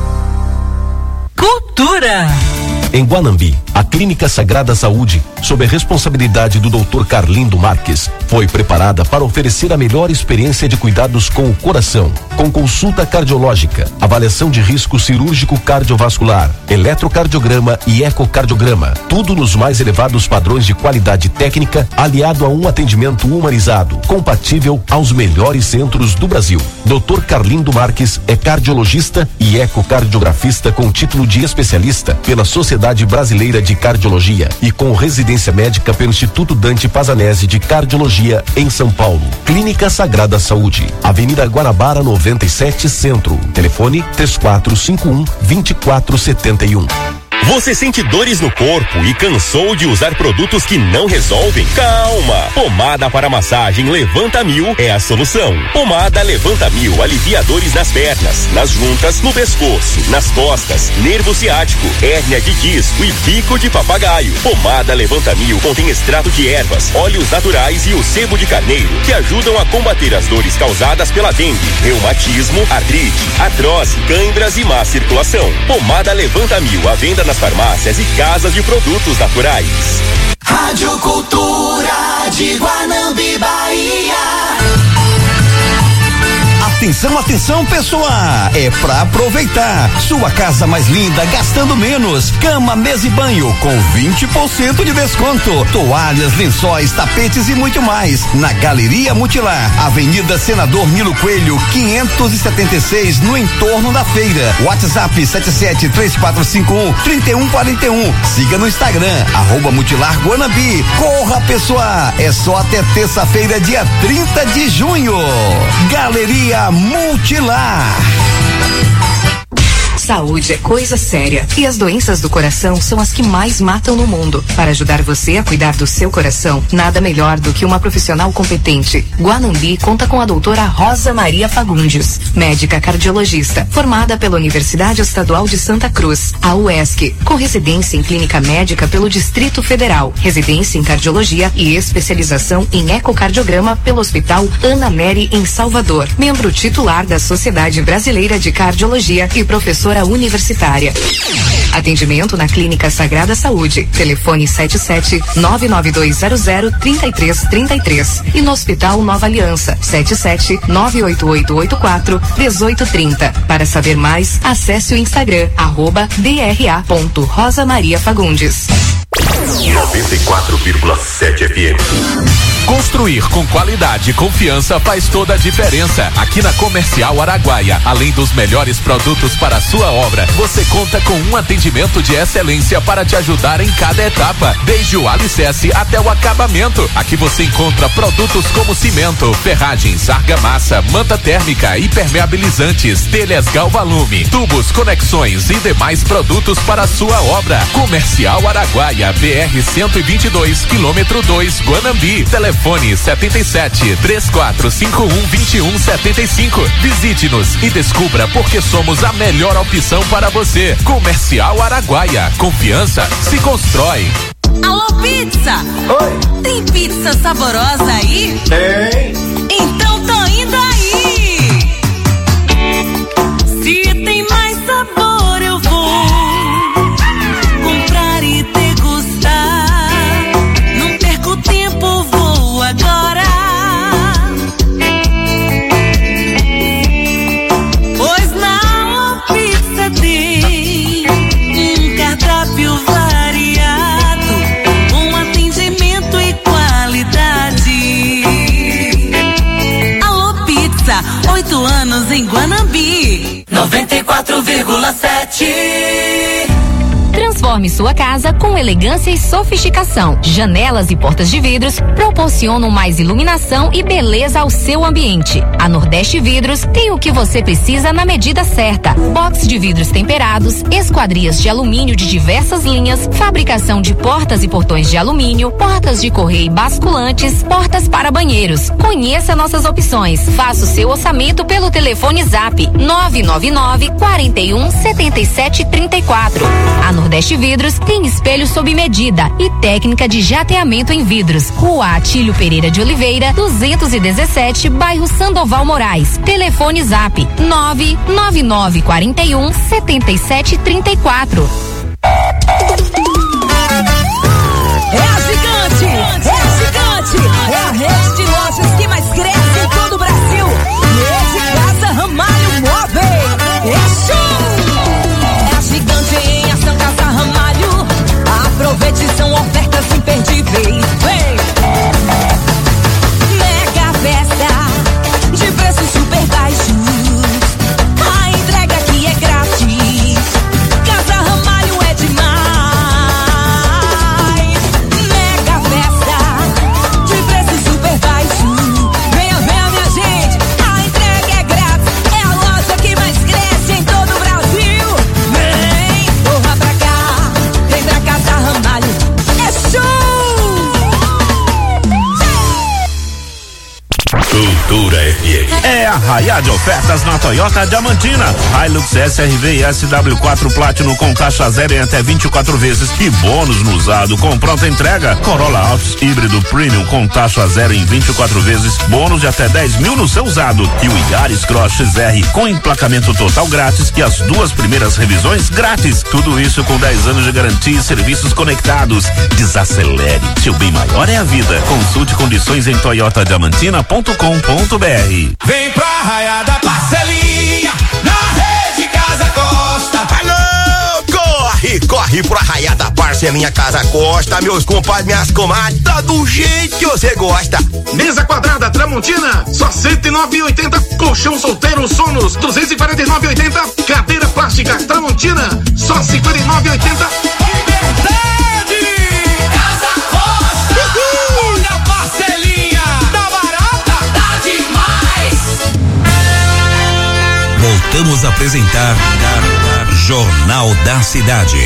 Cultura. Em Guanambi, a Clínica Sagrada Saúde, sob a responsabilidade do doutor Carlindo Marques, foi preparada para oferecer a melhor experiência de cuidados com o coração, com consulta cardiológica, avaliação de risco cirúrgico cardiovascular, eletrocardiograma e ecocardiograma, tudo nos mais elevados padrões de qualidade técnica, aliado a um atendimento humanizado, compatível aos melhores centros do Brasil. doutor Carlindo Marques é cardiologista e ecocardiografista com título de especialista pela Sociedade Brasileira de Cardiologia e com residência médica pelo Instituto Dante Pazanese de Cardiologia em São Paulo. Clínica Sagrada Saúde, Avenida Guanabara noventa e sete, Centro. Telefone três quatro cinco um, dois quatro sete um. Você sente dores no corpo e cansou de usar produtos que não resolvem? Calma! Pomada para massagem Levanta Mil é a solução. Pomada Levanta Mil alivia dores nas pernas, nas juntas, no pescoço, nas costas, nervo ciático, hérnia de disco e bico de papagaio. Pomada Levanta Mil contém extrato de ervas, óleos naturais e o sebo de carneiro, que ajudam a combater as dores causadas pela dengue, reumatismo, artrite, artrose, cãibras e má circulação. Pomada Levanta Mil, à venda nas farmácias e casas de produtos naturais. Rádio Cultura de Guanambi, Bahia. Atenção, atenção, pessoal! É pra aproveitar. Sua casa mais linda, gastando menos. Cama, mesa e banho com vinte por cento de desconto. Toalhas, lençóis, tapetes e muito mais. Na Galeria Multilar, Avenida Senador Nilo Coelho, quinhentos e setenta e seis, no entorno da feira. WhatsApp sete sete três quatro cinco um, três um quatro um. Siga no Instagram, arroba Multilar Guanambi. Corra, pessoal! É só até terça-feira, dia trinta de junho. Galeria Multilar. Saúde é coisa séria e as doenças do coração são as que mais matam no mundo. Para ajudar você a cuidar do seu coração, nada melhor do que uma profissional competente. Guanambi conta com a doutora Rosa Maria Fagundes, médica cardiologista, formada pela Universidade Estadual de Santa Cruz, a U E S C, com residência em clínica médica pelo Distrito Federal, residência em cardiologia e especialização em ecocardiograma pelo Hospital Ana Mary em Salvador, membro titular da Sociedade Brasileira de Cardiologia e professora universitária. Atendimento na Clínica Sagrada Saúde. Telefone sete sete nove nove dois zero zero três três três três e no Hospital Nova Aliança sete sete nove oito oito oito quatro um oito três zero. Para saber mais, acesse o Instagram arroba D R A ponto Rosa Maria Fagundes. noventa e quatro vírgula sete F M. Construir com qualidade e confiança faz toda a diferença. Aqui na Comercial Araguaia, além dos melhores produtos para a sua obra, você conta com um atendimento de excelência para te ajudar em cada etapa, desde o alicerce até o acabamento. Aqui você encontra produtos como cimento, ferragens, argamassa, manta térmica, impermeabilizantes, telhas Galvalume, tubos, conexões e demais produtos para a sua obra. Comercial Araguaia, B R cento e vinte e dois, quilômetro dois, Guanambi. Telefone setenta e sete, três quatro cinco um, dois um sete cinco. Visite-nos e descubra por que somos a melhor opção para você. Comercial Araguaia. Confiança se constrói. Alô, pizza! Oi! Tem pizza saborosa aí? Tem! Então tô indo aí! Se tem mais sabor, eu vou comprar e degustar. Não perco tempo, vou agora. Pois na Alô Pizza tem um cardápio variado, um atendimento e qualidade. Alô Pizza, oito anos em Guanambi. noventa e quatro vírgula sete. Transforme sua casa com elegância e sofisticação. Janelas e portas de vidros proporcionam mais iluminação e beleza ao seu ambiente. A Nordeste Vidros tem o que você precisa na medida certa. Box de vidros temperados, esquadrias de alumínio de diversas linhas, fabricação de portas e portões de alumínio, portas de correio e basculantes, portas para banheiros. Conheça nossas opções. Faça o seu orçamento pelo telefone Zap nove nove nove, quatro um, sete sete três quatro. A Nordeste Vidros tem espelho sob medida e técnica de jateamento em vidros. Rua Atílio Pereira de Oliveira, duzentos e dezessete, bairro Sandoval Moraes. Telefone Zap nove nove nove, quatro um, sete sete três quatro. É a gigante, é a gigante, é a rede de lojas que mais cresce em todo o Brasil. Rede Casa Ramalho Móveis. É show! É a gigante em ação Casa Ramalho. Aproveite, são ofertas imperdíveis. Vem! Mega festa de preços super baixos. A entrega aqui é grátis. Casa Ramalho é demais. Mega festa de preços super baixos. Venha, venha, minha gente. A entrega é grátis. É a loja que mais cresce em todo o Brasil. Vem, corra pra cá. Vem pra Casa Ramalho. É show! Cultura F M. É a raia de ofertas na Toyota Diamantina. Hilux S R V e S W quatro Platinum com taxa zero em até vinte e quatro vezes e bônus no usado com pronta entrega. Corolla Altis híbrido Premium com taxa zero em vinte e quatro vezes, bônus de até dez mil no seu usado. E o Yaris Cross X R com emplacamento total grátis e as duas primeiras revisões grátis. Tudo isso com dez anos de garantia e serviços conectados. Desacelere, seu bem maior é a vida. Consulte condições em toyota diamantina ponto com ponto br. R. Vem pra Arraiá da Parcelinha, na Rede Casa Costa. Alô, corre, corre pro Arraiá da Parcelinha Casa Costa, meus compadres, minhas comadres, tá do jeito que você gosta. Mesa quadrada Tramontina, só cento e nove e oitenta. Colchão solteiro Sonos, duzentos e quarenta e nove e oitenta. Cadeira plástica Tramontina, só cinquenta e nove e oitenta. Voltamos a apresentar Jornal da Cidade.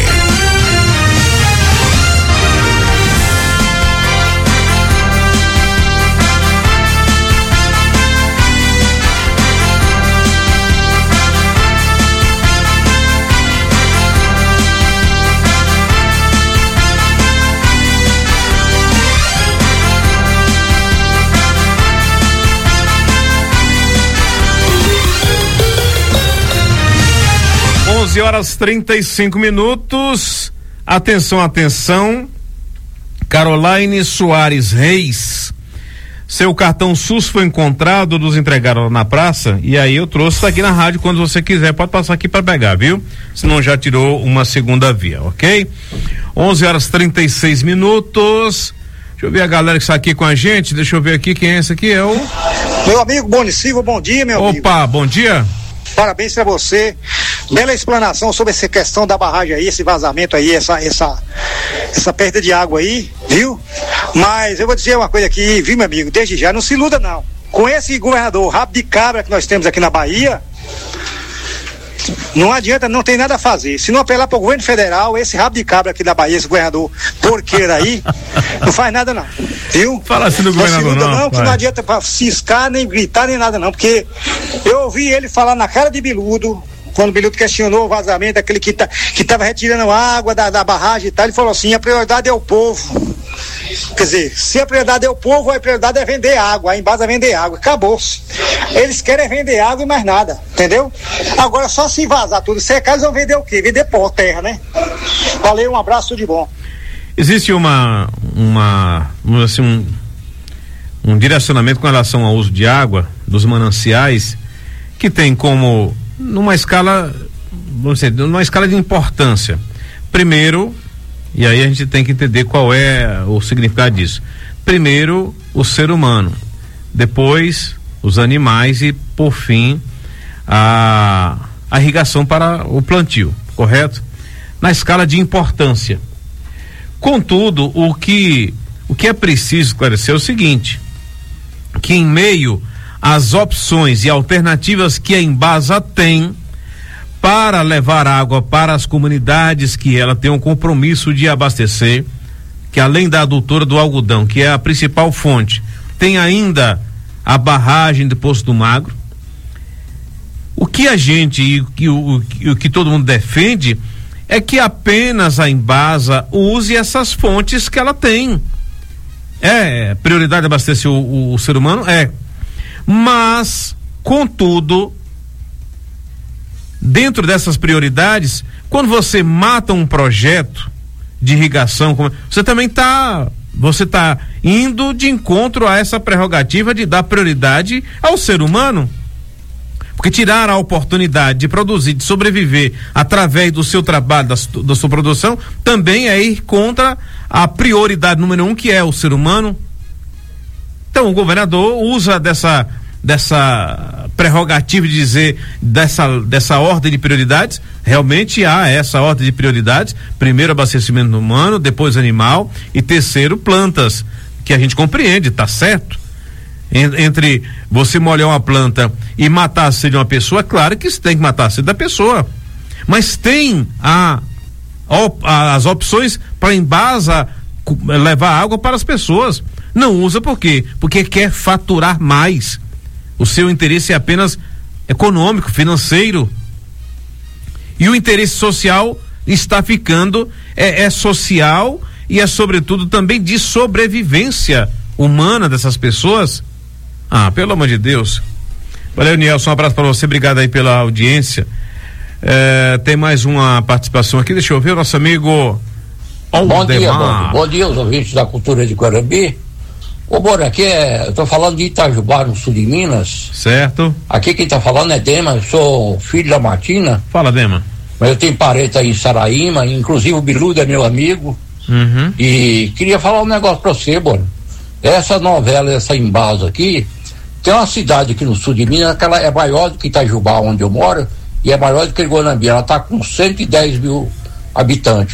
onze horas trinta e cinco minutos. Atenção, atenção. Caroline Soares Reis. Seu cartão SUS foi encontrado, nos entregaram na praça, e aí eu trouxe aqui na rádio. Quando você quiser, pode passar aqui para pegar, viu? Senão já tirou uma segunda via, ok? onze horas trinta e seis minutos. Deixa eu ver a galera que está aqui com a gente. Deixa eu ver aqui quem é esse aqui. É o meu amigo Boni Silva. Bom dia, meu Opa, amigo. Opa, bom dia. Parabéns pra você. Bela explanação sobre essa questão da barragem aí, esse vazamento aí, essa, essa, essa perda de água aí, viu? Mas eu vou dizer uma coisa aqui, viu, meu amigo? Desde já, não se iluda não. Com esse governador rabo de cabra que nós temos aqui na Bahia, não adianta, não tem nada a fazer. Se não apelar para o governo federal, esse rabo de cabra aqui da Bahia, esse governador porqueiro aí, não faz nada não, viu? Fala assim do governador não. Não, não que não adianta pra ciscar, nem gritar, nem nada não, porque eu ouvi ele falar na cara de Biludo, quando o Biludo questionou o vazamento, aquele que tá, que tava retirando água da, da barragem e tal, ele falou assim, a prioridade é o povo. Quer dizer, se a prioridade é o povo, a prioridade é vender água, a Embasa é vender água, acabou-se. Eles querem vender água e mais nada, entendeu? Agora só se vazar tudo, secar, eles vão vender o quê? Vender pó, terra, né? Valeu, um abraço, tudo de bom. Existe uma, uma, assim, um, um direcionamento com relação ao uso de água, dos mananciais, que tem como, numa escala, vamos dizer, numa escala de importância. Primeiro, e aí a gente tem que entender qual é o significado disso. Primeiro, o ser humano, depois os animais e, por fim, a, a irrigação para o plantio, correto? Na escala de importância. Contudo, o que, o que é preciso esclarecer é o seguinte, que em meio às opções e alternativas que a Embasa tem para levar água para as comunidades que ela tem um compromisso de abastecer, que além da adutora do algodão, que é a principal fonte, tem ainda a barragem de Poço do Magro. O que a gente e o que, o, o que todo mundo defende é que apenas a Embasa use essas fontes que ela tem. É prioridade abastecer o, o, o ser humano? É. Mas, contudo, dentro dessas prioridades, quando você mata um projeto de irrigação, você também está você está indo de encontro a essa prerrogativa de dar prioridade ao ser humano. Porque tirar a oportunidade de produzir, de sobreviver através do seu trabalho, da, da sua produção, também é ir contra a prioridade número um, que é o ser humano. Então o governador usa dessa dessa prerrogativa de dizer dessa, dessa ordem de prioridades. Realmente há essa ordem de prioridades: primeiro abastecimento humano, depois animal e terceiro plantas, que a gente compreende, tá certo? Entre você molhar uma planta e matar a sede de uma pessoa, é claro que você tem que matar a sede da pessoa, mas tem a, a as opções para Embasa levar água para as pessoas. Não usa por quê? Porque quer faturar mais. O seu interesse é apenas econômico, financeiro. E o interesse social está ficando, é, é social e é sobretudo também de sobrevivência humana dessas pessoas. Ah, pelo amor de Deus. Valeu, Nielson, um abraço para você, obrigado aí pela audiência. É, tem mais uma participação aqui, deixa eu ver, o nosso amigo Bom dia, bom, bom dia aos ouvintes da Cultura de Guarambi. Ô, Bora, aqui é, eu tô falando de Itajubá, no sul de Minas. Certo. Aqui quem tá falando é Dema, eu sou filho da Martina. Fala, Dema. Mas eu tenho parente aí em Saraíma, inclusive o Biludo é meu amigo. Uhum. E queria falar um negócio pra você, Bora. Essa novela, essa Embasa aqui, tem uma cidade aqui no sul de Minas que ela é maior do que Itajubá, onde eu moro, e é maior do que Guanambi. Ela tá com cento e dez mil habitantes.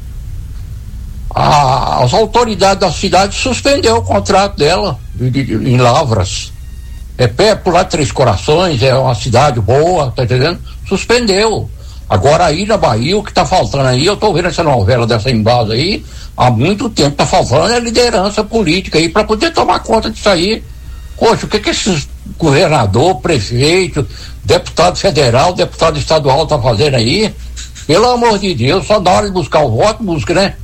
A, as autoridades da cidade suspendeu o contrato dela de, de, em Lavras. É perto lá de Três Corações, é uma cidade boa, tá entendendo? Suspendeu. Agora aí na Bahia, o que tá faltando aí, eu tô vendo essa novela dessa Embasa aí, há muito tempo tá faltando é liderança política aí para poder tomar conta disso aí. Poxa, o que que esses governador, prefeito, deputado federal, deputado estadual tá fazendo aí? Pelo amor de Deus, só na hora de buscar o voto, busca, né?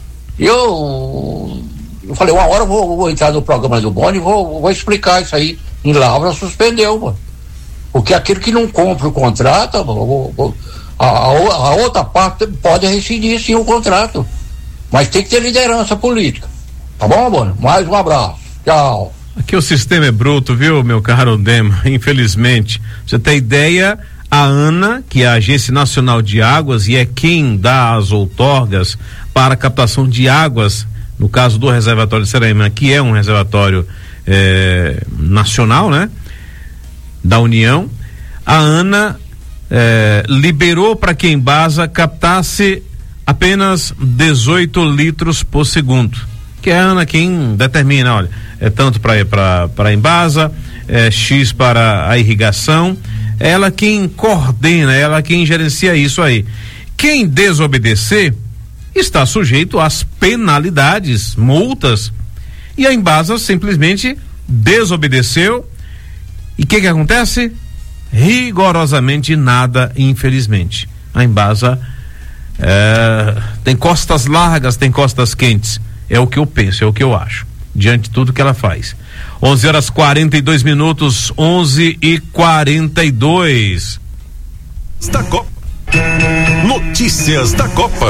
Eu, eu falei, uma hora eu vou, vou entrar no programa do Boni e vou, vou explicar isso aí. Em Lavra suspendeu, mano. Porque aquele que não compra o contrato, a, a, a outra parte pode rescindir sim o contrato. Mas tem que ter liderança política. Tá bom, Boni? Mais um abraço. Tchau. Aqui o sistema é bruto, viu, meu caro Dema? Infelizmente. Pra você ter ideia, a ANA, que é a Agência Nacional de Águas e é quem dá as outorgas para a captação de águas, no caso do reservatório de Saraíma, que é um reservatório eh, nacional, né? Da União, a ANA eh, liberou para que a Embasa captasse apenas dezoito litros por segundo, que é a ANA quem determina, olha, é tanto para para para a Embasa, é X para a irrigação, é ela quem coordena, é ela quem gerencia isso aí. Quem desobedecer está sujeito às penalidades, multas, e a Embasa simplesmente desobedeceu. E o que que acontece? Rigorosamente nada, infelizmente. A Embasa é, tem costas largas, tem costas quentes. É o que eu penso, é o que eu acho, diante de tudo que ela faz. onze horas quarenta e dois minutos, onze e quarenta e dois. Da Copa. Notícias da Copa.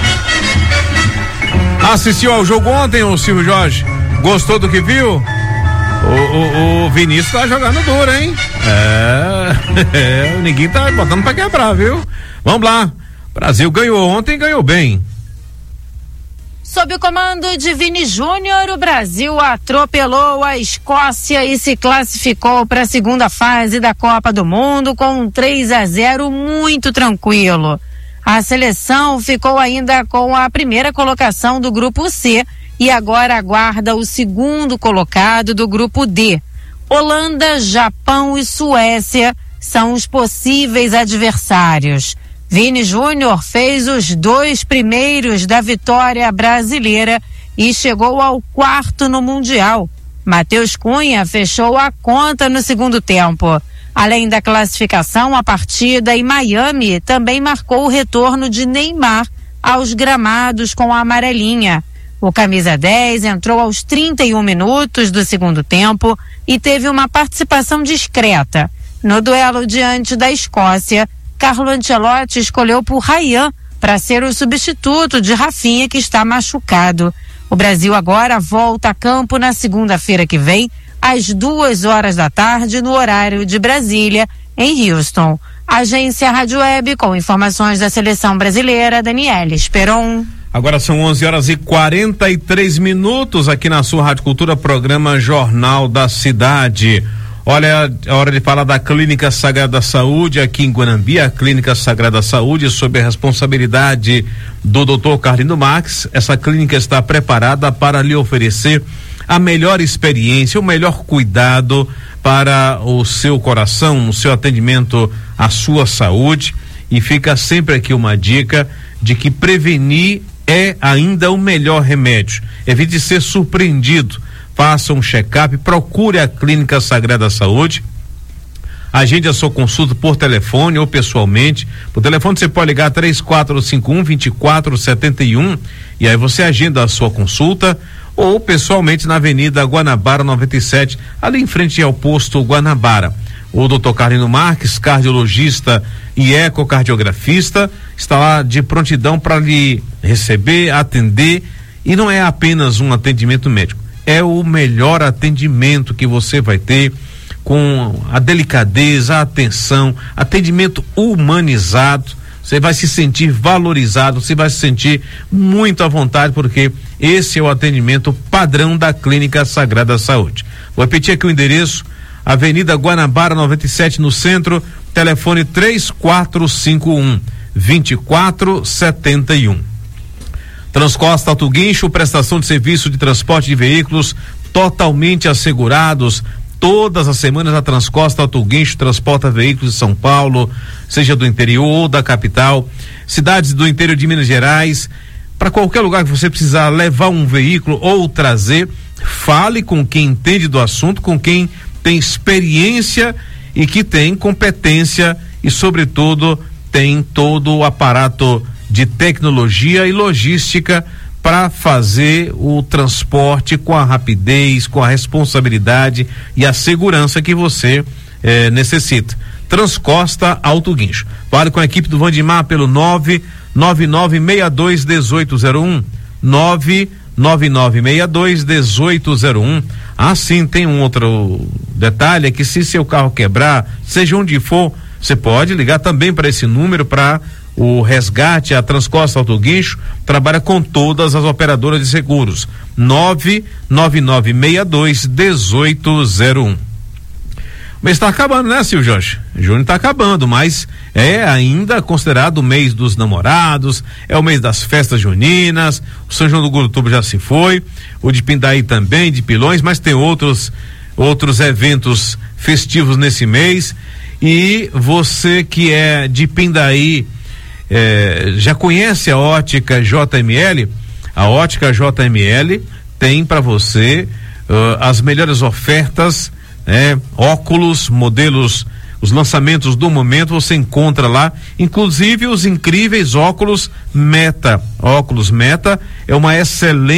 Assistiu ao jogo ontem, o Silvio Jorge? Gostou do que viu? O, o, o Vinícius tá jogando duro, hein? É, é, ninguém tá botando pra quebrar, viu? Vamos lá. Brasil ganhou ontem, ganhou bem. Sob o comando de Vini Júnior, o Brasil atropelou a Escócia e se classificou para a segunda fase da Copa do Mundo com um três a zero muito tranquilo. A seleção ficou ainda com a primeira colocação do grupo C e agora aguarda o segundo colocado do grupo D. Holanda, Japão e Suécia são os possíveis adversários. Vini Júnior fez os dois primeiros da vitória brasileira e chegou ao quarto no Mundial. Matheus Cunha fechou a conta no segundo tempo. Além da classificação, a partida em Miami também marcou o retorno de Neymar aos gramados com a amarelinha. O camisa dez entrou aos trinta e um minutos do segundo tempo e teve uma participação discreta. No duelo diante da Escócia, Carlo Ancelotti escolheu por Ryan para ser o substituto de Rafinha, que está machucado. O Brasil agora volta a campo na segunda-feira que vem, às duas horas da tarde, no horário de Brasília, em Houston. Agência Rádio Web, com informações da seleção brasileira, Daniela Esperon. Agora são onze horas e quarenta e três minutos aqui na sua Rádio Cultura, programa Jornal da Cidade. Olha, é hora de falar da Clínica Sagrada Saúde aqui em Guanambi, a Clínica Sagrada Saúde, sob a responsabilidade do doutor Carlino Marques. Essa clínica está preparada para lhe oferecer a melhor experiência, o melhor cuidado para o seu coração, o seu atendimento à sua saúde. E fica sempre aqui uma dica de que prevenir é ainda o melhor remédio. Evite ser surpreendido. Faça um check-up, procure a Clínica Sagrada Saúde, agende a sua consulta por telefone ou pessoalmente. Por telefone você pode ligar três quatro cinco um, dois quatro sete um e aí você agenda a sua consulta, ou pessoalmente na Avenida Guanabara noventa e sete, ali em frente ao posto Guanabara. O doutor Carlino Marques, cardiologista e ecocardiografista, está lá de prontidão para lhe receber, atender, e não é apenas um atendimento médico. é o melhor atendimento que você vai ter, com a delicadeza, a atenção, atendimento humanizado. Você vai se sentir valorizado, você vai se sentir muito à vontade, porque esse é o atendimento padrão da Clínica Sagrada Saúde. Vou repetir aqui o endereço: Avenida Guanabara noventa e sete, no centro, telefone três quatro cinco um, dois quatro sete um. Transcosta Auto Guincho, prestação de serviço de transporte de veículos totalmente assegurados. Todas as semanas a Transcosta Auto Guincho transporta veículos de São Paulo, seja do interior ou da capital, cidades do interior de Minas Gerais, para qualquer lugar que você precisar levar um veículo ou trazer, fale com quem entende do assunto, com quem tem experiência e que tem competência e, sobretudo, tem todo o aparato de tecnologia e logística para fazer o transporte com a rapidez, com a responsabilidade e a segurança que você eh, necessita. Transcosta Auto Guincho. Fale com a equipe do Vandimar pelo nove nove nove seis dois um oito zero um, nove nove nove seis dois um oito zero um. Ah, sim, tem um outro detalhe, é que se seu carro quebrar, seja onde for, você pode ligar também para esse número para o resgate. A Transcosta Auto Guincho trabalha com todas as operadoras de seguros. nove nove nove seis dois um oito zero um. O mês está acabando, né, Silvio Jorge? Junho está acabando, mas é ainda considerado o mês dos namorados, é o mês das festas juninas. O São João do Gurutuba já se foi, o de Pindaí também, de Pilões, mas tem outros outros eventos festivos nesse mês. E você que é de Pindaí, É, já conhece a Ótica J M L? A Ótica J M L tem para você uh, as melhores ofertas, né? Óculos, modelos, os lançamentos do momento você encontra lá, inclusive os incríveis óculos Meta. Óculos Meta é uma excelente